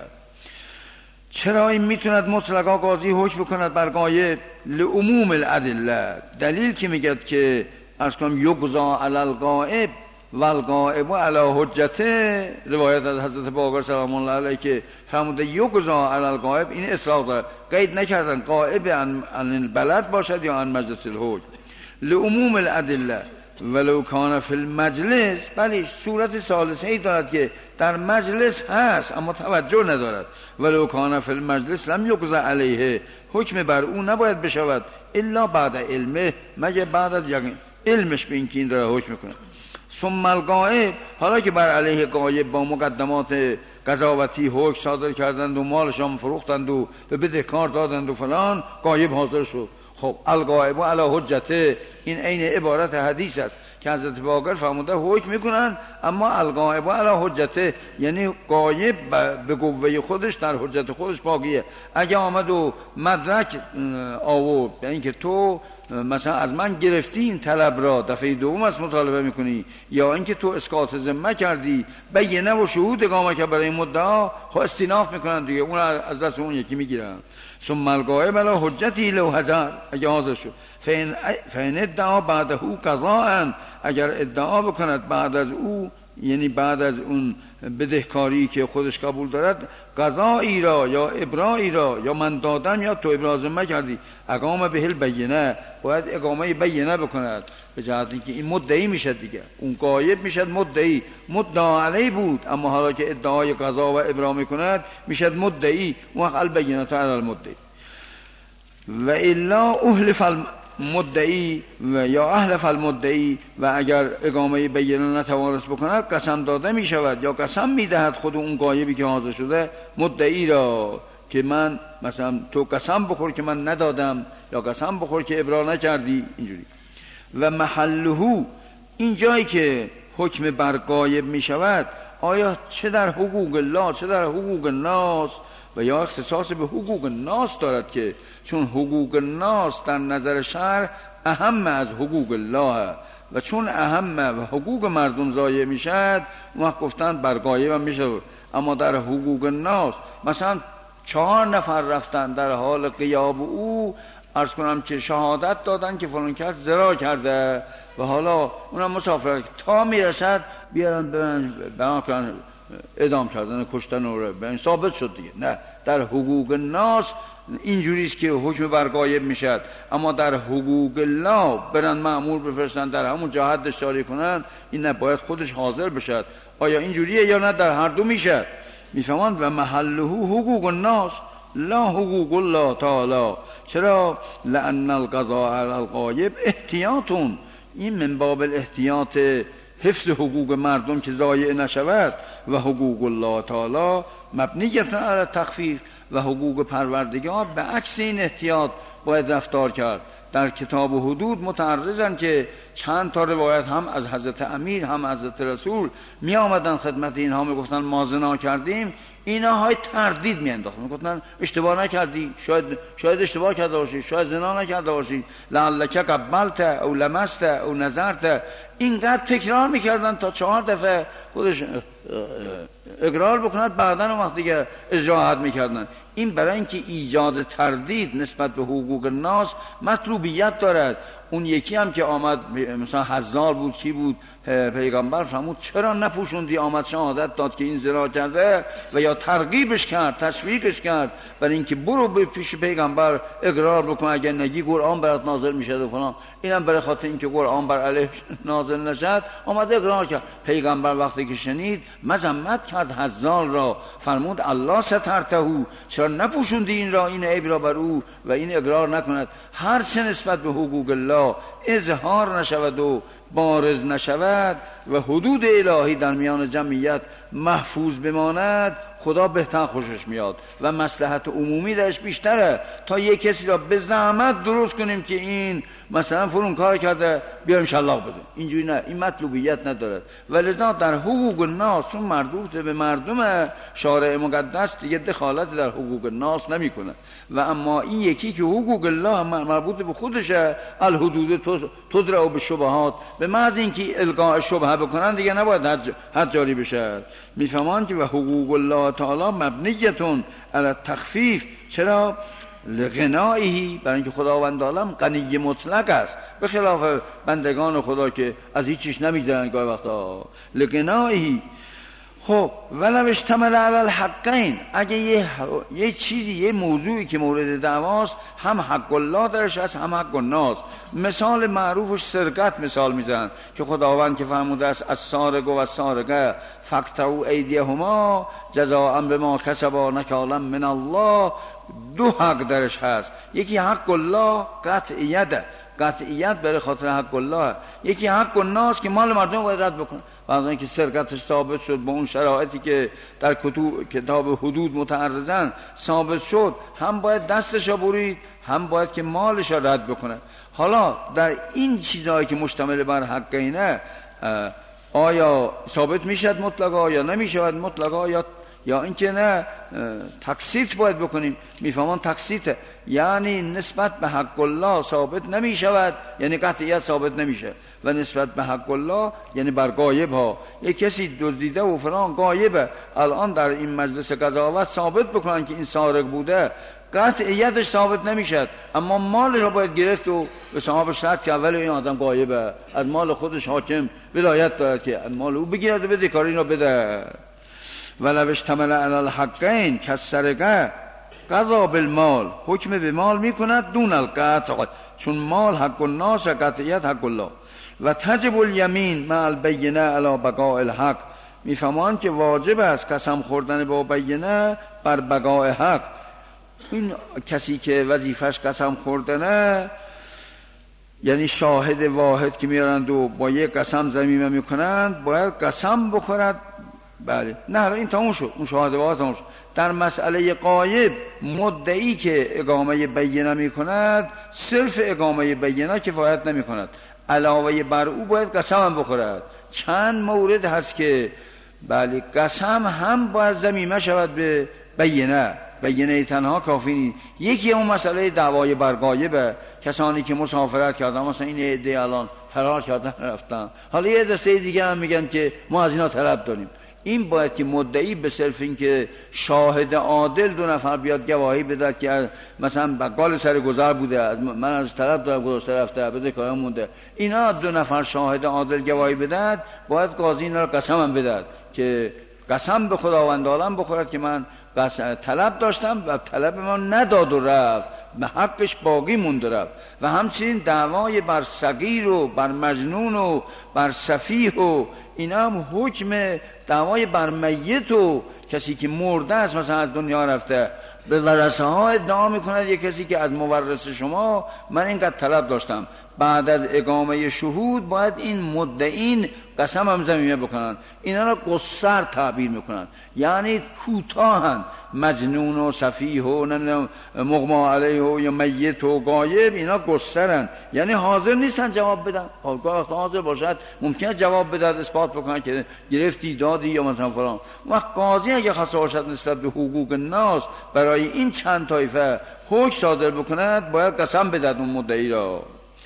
چرا این میتوند مطلقا قاضی حکم بکند بر غایب؟ لعموم الادله، دلیل که میگه که از کنم یقضا علی الغائب و الغائب علی حجته، روایت از حضرت باقر سلام الله علیه که فرموده یقضا علی الغائب، این اطلاق داره، قید نکردن غائب عن البلد باشد یا عن مجلس الحکم. لعموم الادله ولو کان فی المجلس، بلی صورت ثالثه ای دارد که در مجلس هست اما توجه ندارد، ولو کان فی المجلس لم یقضى علیه، حکم بر او نباید بشود الا بعد علمه، مگه بعد از یقین علمش به این که این داره حکم کنه. ثم الغائب، حالا که بر علیه غایب با مقدمات قضاوتی حکم صادر کردند و مالشان فروختند و به بدهکار دادند و فلان، غایب حاضر شد، خب الغائب علی حجته، این عین عبارت حدیث است که حضرت باقر فرموده حکم میکنن اما الغائب علی حجته، یعنی غایب به قوه خودش در حجت خودش باقیه. اگه آمد و مدرک آورد یعنی اینکه تو مثلا از من گرفتی این طلب را، دفعه دوم از مطالبه میکنی، یا اینکه تو اسقاط ذمه کردی، بینه و شهود اقامه که برای مدعا، خب استیناف میکنن دیگه، اون از دست اون یکی میگیرن. ثم الغائب علی حجتی لو حضر، اگه حاضر شد، فین ادعا بعده قضاء، اگر ادعا بکند بعد از او، یعنی بعد از اون بدهکاری که خودش قبول دارد، قضایی را یا ابرائی را، یا من دادم یا تو ابراز ذمه کردی، اقامه به البینه، باید اقامه بینه بکند، به جهت اینکه این مدعی میشد دیگه، اون غایب میشد مدعی، مدعا علی بود اما حالا که ادعای قضا و ابرا میکند میشد مدعی، اون وقت البینه علی المدعی. و الا احلف مدعی و یا احلف المدعی، و اگر اقامه بینه نتوانست بکند قسم داده می شود، یا قسم می دهد خود اون غایبی که حاضر شده مدعی را که من مثلا تو قسم بخور که من ندادم، یا قسم بخور که ابرا نکردی، اینجوری. و محله، این جایی که حکم بر غایب می شود، آیا چه در حقوق الله چه در حقوق الناس، و یا اختصاص به حقوق الناس دارد که چون حقوق الناس در نظر شرع اهم از حقوق الله، و چون اهم و حقوق مردم ضایع میشد، اون وقت گفتن بر غایب هم میشه. اما در حقوق الناس مثلا 4 نفر رفتن در حال غیاب او، عرض کنم که شهادت دادن که فلان کس زنا کرده، و حالا اونم مسافر تا میرسد بیارن برن اعدام کردن کشتن رو به ثابت شد دیگه. نه، در حقوق الناس اینجوری است که حکم بر غایب میشد، اما در حقوق الله برن مأمور بفرستن در همون جا حدش جاری کنن، این نباید خودش حاضر بشد. آیا اینجوریه یا نه؟ در هر دو میشد. میفهمند و محله حقوق الناس لا حقوق الله تعالی. چرا؟ لأن القضاء علی الغایب احتیاطون، این من باب الاحتیاط، حفظ حقوق مردم که ضایع نشود، و حقوق الله تعالی مبنیت علی تخفیف، و حقوق پروردگار به عکس این احتیاط باید رفتار کرد. در کتاب و حدود متعرضن که چند تا روایت هم از حضرت امیر هم از حضرت رسول می آمدن خدمت اینها، می گفتن ما زنا کردیم، اینا های تردید می انداختن، می گفتن اشتباه نکردی، شاید اشتباه کرده باشی، شاید زنا نکرده باشی، لعلک قبلت او لمست او نظرت، اینقدر تکرار میکردن تا 4 دفعه خودش اقرار بکند، بعداً اون وقت دیگه اجراحات میکردن. این برای اینکه ایجاد تردید نسبت به حقوق الناس مطلوبیت دارد. اون یکی هم که آمد مثلا حزار بود، کی بود، پیغمبر فرمود چرا نپوشوندی؟ آمد شهادت داد که این زنا کرده و یا ترغیبش کرد، تشویقش کرد برای اینکه برو به پیش پیغمبر اقرار بکن، اگر نگی قرآن برات نازل میشه و فلان. اینم برای خاطر اینکه قرآن بر علیه نازل نشد آمد اقرار کرد. پیغمبر وقتی که شنید مذمت کرد حزار را، فرمود الله سترته، چرا نپوشوندی این را، این عیب را بر او و این اقرار نکند. هر چه نسبت به حقوق الله اظهار نشود و بارز نشود و حدود الهی در میان جمعیت محفوظ بماند، خدا بهتر خوشش میاد و مصلحت عمومی درش بیشتره تا یک کسی را به زحمت درست کنیم که این مثلا فرون کار کرده بیایم شلاق بده. اینجوری نه، این مطلوبیت ندارد. ولذا در حقوق الناس چون مربوط به مردم، شارع مقدس دیگه دخالت در حقوق الناس نمیکنه. و اما این یکی که حقوق الله مربوط به خودشه، الحدود تدرع بالشبهات، به محض اینکه القاء شبهه بکنن دیگه نباید حد جاری بشه. میفهمان که و حقوق الله تعالی مبنیتون علی تخفیف. چرا؟ لغنائه، برای اینکه خداوند عالم غنی مطلق است، به خلاف بندگان خدا که از هیچ چیز نمیگذرن گاهی وقتا. لغنائه. خب ولو اشتمل علی الحقین، اگه یه چیزی، یه موضوعی که مورد دعواست هم حق الله درش هست هم حق الناس، مثال معروفش سرقت مثال میزنن که خداوند که فرموده است السارق و السارقه فاقطعوا ایدیهما جزاء بما کسبا نکالا من الله. دو حق درش هست، یکی حق الله قطعیت برای خاطر حق الله، یکی حق الناس که مال مردم باید رد بکنه. بعضی اینکه سرقتش ثابت شد با اون شرایطی که در کتاب حدود متعرضن ثابت شد، هم باید دستش برید هم باید که مالش رد بکنه. حالا در این چیزهایی که مشتمل بر حق اینه، آیا ثابت میشد مطلقا یا نمیشود مطلقا، یا اینکه نه تقسیط باید بکنیم؟ میفهمان تقسیطه یعنی نسبت به حق الله ثابت نمیشود، یعنی قطعیت ثابت نمیشه، و نسبت به حق الله یعنی بر غایب ها. یک کسی دزدیده و فلان غایبه، الان در این مجلس قضاوت ثابت بکنن که این سارق بوده، قطعیتش ثابت نمیشد، اما مال را باید گرفت و به صاحب شرط که اول این آدم غایبه، از مال خودش حاکم ولایت دارد که مال او بگیرد و بده کاری را بده. ولو اشتمل علی الحقین کالسرقه قضا بالمال، حکم به مال میکند دون القطع، چون مال حق الناس، قطعیت حق الله. و تجب الیمین مع البینه علی بقاء الحق، میفهمان که واجب است قسم خوردن با بینه بر بقاء حق. این کسی که وظیفش قسم خوردنه، یعنی شاهد واحد که میارند و با یک قسم ضمیمه میکنند، باید قسم بخورد. بله، نه این تموم شد، اون شاهد واحد تموم شد. در مسئله غایب مدعی که اقامه بینه میکند، صرف اقامه بینه کفایت نمیکند، علاوه بر او باید قسم هم بخورد. چند مورد هست که بله قسم هم باید ضمیمه شود به بینه تنها کافی نیست. یکی اون مسئله دعوای بر غایبه، کسانی که مسافرت کردن، مثلا این عده الان فرار کردن رفتن، حالا یه دسته دیگه هم میگن که ما از اینا طلب داریم. این باید که مدعی به صرف این که شاهد عادل دو نفر بیاد گواهی بده که مثلا بقال سر گذر بوده، من از طرف دارم گذشته رفته بده کارم مونده، اینا دو نفر شاهد عادل گواهی بدهد، باید قاضی اینا رو قسم هم بدهد که قسم به خداوند عالم بخورد که من طلب داشتم و طلب من نداد و رفت، به حقش باقی مونده رفت. و همچنین دعوای بر صغیر و بر مجنون و بر سفیه و اینا هم حکم دعوای بر میت و کسی که مرده است، مثلا از دنیا رفته، به ورثه ها ادعا میکند یک کسی که از مورث شما من اینقدر طلب داشتم، بعد از اقامه شهود باید این مدعین قسم هم ضمیمه بکنن. اینا را قصر تعبیر میکنن، یعنی کوتاهن، مجنون و سفیه و مغما علیه و یا میت و غایب، اینا قصرن، یعنی حاضر نیستن جواب بدن. حاضر باشد ممکنه جواب بدهد، اثبات بکنن که گرفتی دادی یا مثلا فلان. وقت قاضی اگه خواست باشد نسبت به حقوق الناس برای این چند طایفه حکم صادر بکند، باید قسم بدهد اون مدعی را.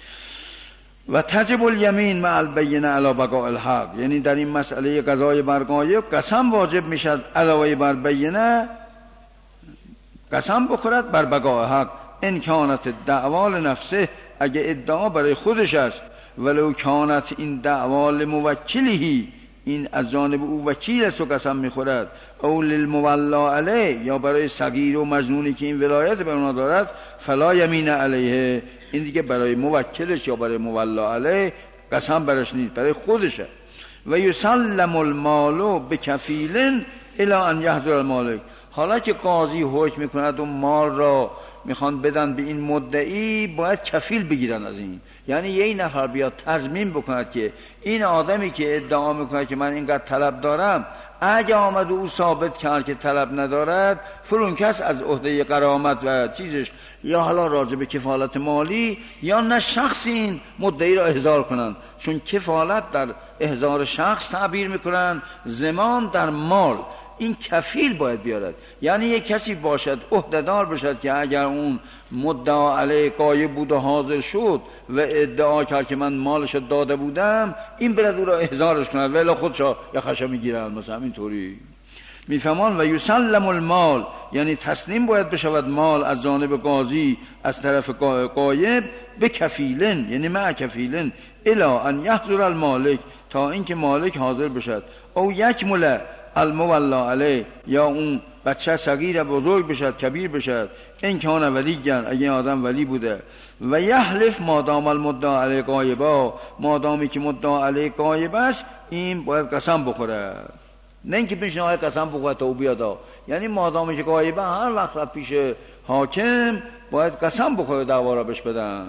و تجب الیمین مع البینه علی بقاء الحق، یعنی در این مسئله قضای بر غایب قسم واجب میشد علاوه بر بینه قسم بخورد بر بقاء حق. ان کانت الدعوا لنفسه، اگه ادعا برای خودش است، ولو کانت این دعوا لموکلهی، این از جانب او وکیل است و قسم میخورد، او للمولا علیه، یا برای صغیر و مجنونی که این ولایت بر اونا دارد، فلا یمین علیه، این دیگه برای موکلش یا برای مولا علیه قسم برش نیست، برای خودشه. و یسلم المال بکفیل الی ان یحضر المالک، حالا که قاضی حکم میکند و مال را میخوان بدن به این مدعی، باید کفیل بگیرن از این، یعنی یه نفر بیاد تضمین بکند که این آدمی که ادعا میکنه که من اینقدر طلب دارم، اگه آمد و او ثابت کرد که طلب ندارد، فلان کس از عهده غرامت و چیزش، یا حالا راجع به کفالت مالی، یا نه شخص این مدعی را احضار کنند، چون کفالت در احضار شخص تعبیر میکنن، ضمان در مال. این کفیل باید بیارد، یعنی یک کسی باشد عهده‌دار باشد که اگر اون مدعا علیه غایب بود و حاضر شد و ادعا کرد که من مالش داده بودم، این برد او را احضارش کند، ولی خودشا یخش میگیرن مثلا اینطوری. میفهمان و یسلم المال، یعنی تسلیم باید بشود مال از جانب قاضی از طرف غایب، به کفیلن، یعنی مع کفیلن الی ان یحضر المالک، تا اینکه مالک حاضر بشد، او یکمل المولا علیه، یا اون بچه صغیر بزرگ بشد، کبیر بشد، این کان ولیگن، اگه آدم ولی بوده، و یحلف مادام المدعا علیه غایبا، مادامی که مدعا علیه غایب است، این باید قسم بخوره، نه اینکه پیشنهاد قسم بخوره تا او بیاد، یعنی مادامی که غایبه هر وقت رفت پیش حاکم باید قسم بخوره دعوا را بهش بدن،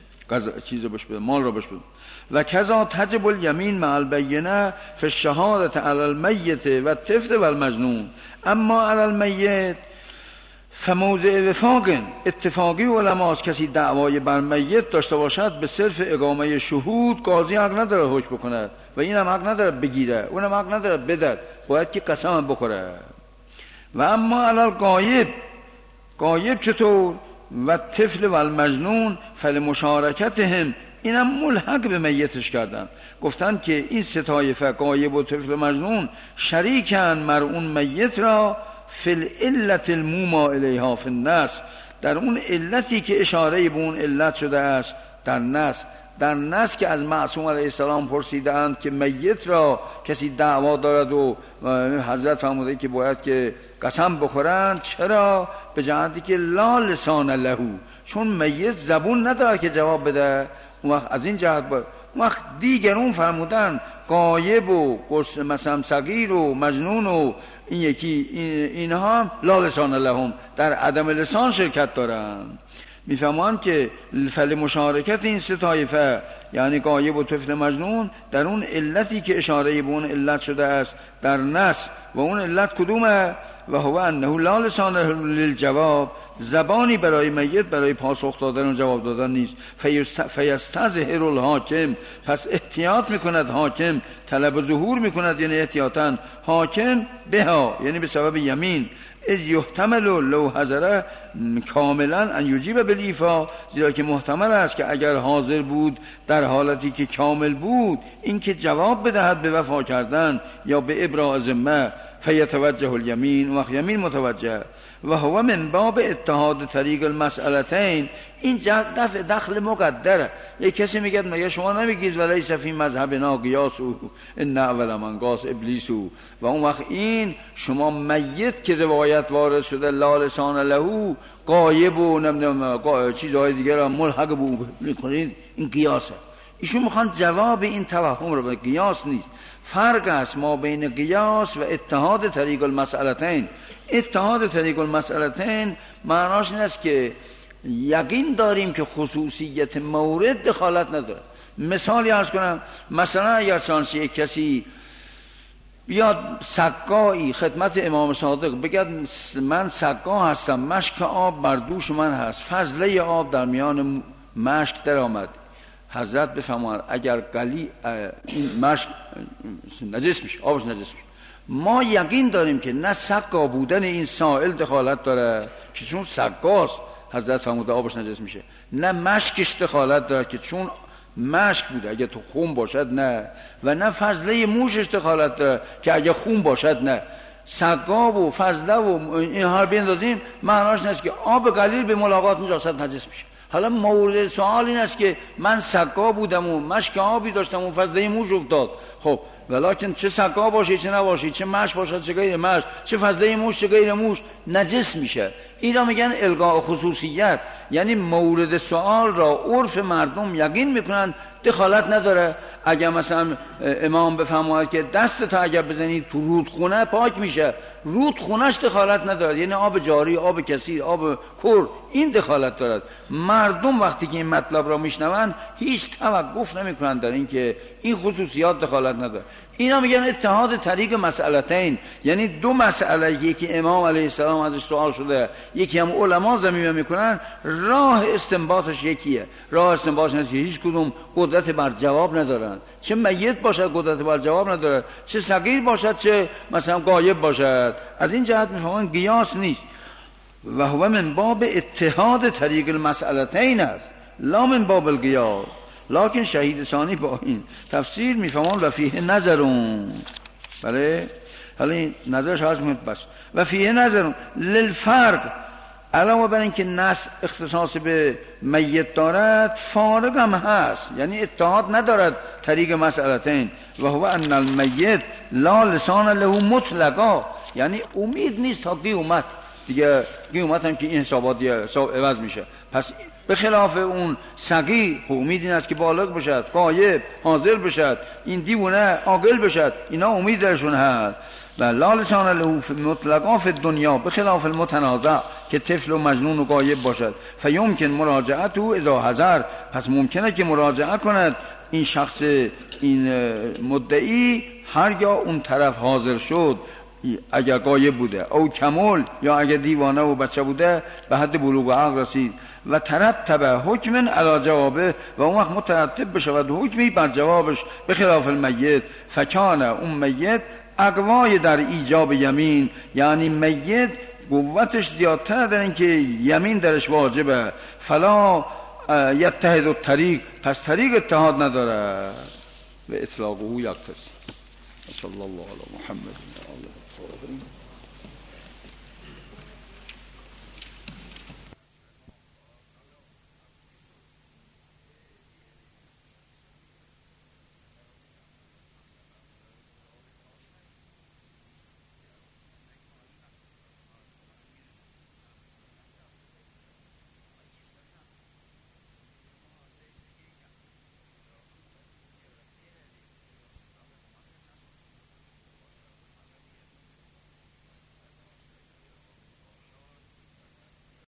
چیز بهش بدن، مال را بهش بدن. و کذا تجب الیمین مع البینه فی الشهادة علی المیت و الطفل و المجنون، اما علی المیت فموضع وفاق، اتفاقی علماست کسی دعوای بر میت داشته باشد به صرف اقامه شهود، قاضی حق نداره حکم بکند و این هم حق نداره بگیره، اون هم حق نداره بدد، باید که قسم بخوره. و اما علی الغایب، غایب چطور؟ و طفل و المجنون فلمشارکتهم، اینم ملحق به میتش کردن، گفتن که این سه طایفه غایب و طفل و مجنون شریکن مر اون میت را فی العلت الموما الیها فی النص، در اون علتی که اشاره به اون علت شده است در نص. در نص که از معصوم علیه السلام پرسیدند که میت را کسی دعوا دارد و حضرت فرموده که باید که قسم بخورند، چرا؟ به جهتی که لا لسان له، چون میت زبون نداره که جواب بده، اون وقت از این جهت اون وقت دیگرون فرمودن غایب و مثلا صغیر و مجنون و این یکی اینها لا لسان لهم، در عدم لسان شرکت دارن. میفهمان که فل مشارکت این سه طایفه یعنی غایب و طفل مجنون در اون علتی که اشاره به اون علت شده است در نص، و اون علت کدومه؟ و هو انه لا لسان للجواب، زبانی برای میت برای پاسخ دادن و جواب دادن نیست. فیستظهر الحاکم، پس احتیاط میکند حاکم، طلب ظهور میکند یعنی احتیاطاً حاکم بها، یعنی به سبب یمین، از یحتمل لو حضره کاملا ان یجیب بالایفا، زیرا که محتمل است که اگر حاضر بود در حالتی که کامل بود این که جواب بدهد به وفا کردن یا به ابراء ذمه، فیتوجه الیمین، وقت یمین متوجه. و هو من باب اتحاد طریق المسئلتین، این دخل مقدره. یک کسی میگه مگه شما نمیگید ولیس فی مذهبنا قیاس ان اول من قاس ابلیس، و اون وقت این شما میت که روایت وارد شده لا لسان له، غایب و نمیدونم چیزهای دیگه را ملحق به او میکنید، این قیاسه. ایشون میخوان جواب این توهم رو به قیاس نیست. فرق است ما بین قیاس و اتحاد طریق المسئلتین. اتحاد طریق المسئلتین معناش این است که یقین داریم که خصوصیت مورد دخالت نداره. مثالی عرض کنم، مثلا اگر سانسی یک کسی بیاد سقایی خدمت امام صادق بگد من سقا هستم، مشک آب بر دوش من هست، فضله آب در میان مشک در آمد، حضرت بفرمایند اگر قلی این مشک نجس میشه، آبش نجس میشه. ما یقین داریم که نه سقا بودن این سائل دخالت داره که چون سقاست حضرت فرموده آبش نجس میشه، نه مشکش دخالت داره که چون مشک بوده اگه تو خون باشد نه، و نه فضله موشش دخالت داره که اگه خون باشد نه. سقا و فضله و این هر بیندازیم معناش نیست که آب قلیل به ملاقات نجاست نجس میشه. حالا مورد سوال این است که من سقا بودم و مشک آبی داشتم و فضله موش افتاد. خب ولکن چه سقا باشه چه نباشه، چه مشک باشه چه غیر مشک، چه فضله موش چه غیر موش، نجس میشه. اینا میگن الغاء خصوصیت، یعنی مورد سوال را عرف مردم یقین میکنن دخالت نداره. اگر مثلا امام بفرماید که دستت اگر بزنید تو رودخونه پاک میشه، رودخونهش دخالت نداره، یعنی آب جاری، آب کثیر، آب کور، این دخالت دارد. مردم وقتی که این مطلب را میشنون هیچ توقف نمیکنن در این که این خصوصیات دخالت نداره. اینا میگن اتحاد طریق مسئلتین، یعنی دو مسئله، یکی امام علیه السلام ازش سوال شده، یکی هم علما ضمیمه میکنن، راه استنباطش یکیه. راه استنباطش نیست که هیچ کدوم قدرت بر جواب ندارن، چه میت باشد قدرت بر جواب ندارد، چه صغیر باشد چه مثلا غایب باشد. از این جهت میفهمن قیاس نیست. و هو من باب اتحاد طریق المسئلتین است، لا من باب القیاس. لکن شهید ثانی با این تفسیر میفهمن و فیه نظرون، بله حالا این نظرش هست بس. و فیه نظرون للفرق، علاوه بر اینکه نص اختصاص به میت دارد، فارق هم هست، یعنی اتحاد ندارد طریق مسئلتین. و هو ان المیت لا لسان له مطلقا، یعنی امید نیست تا قیامت دیگه. قیامت هم که این حسابات عوض میشه. پس به خلاف اون صغیر امید این است که بالغ بشد، غایب، حاضر بشد، این دیوانه عاقل بشد، اینا امید درشون هست. و لا لسان له مطلقا فی الدنیا، به خلاف المتنازع که طفل و مجنون و غایب باشد. فیمکن مراجعته اذا حضر، پس ممکنه که مراجعه کند این شخص، این مدعی، هرگاه اون طرف حاضر شد، اگر غایب بوده، او کمال، یا اگر دیوانه و بچه بوده به حد بلوغ عقل رسید. و ترتب حکم علی جوابه، و اون وقت مترتب بشود حکمی بر جوابش، به خلاف المیت. فکان اون میت اقوای در ایجاب یمین، یعنی میت قوتش زیادتر در این که یمین درش واجبه. فلا یتحد الطریق، پس طریق اتحاد نداره. و اطلاقه یکتسی. صلی الله علی محمد.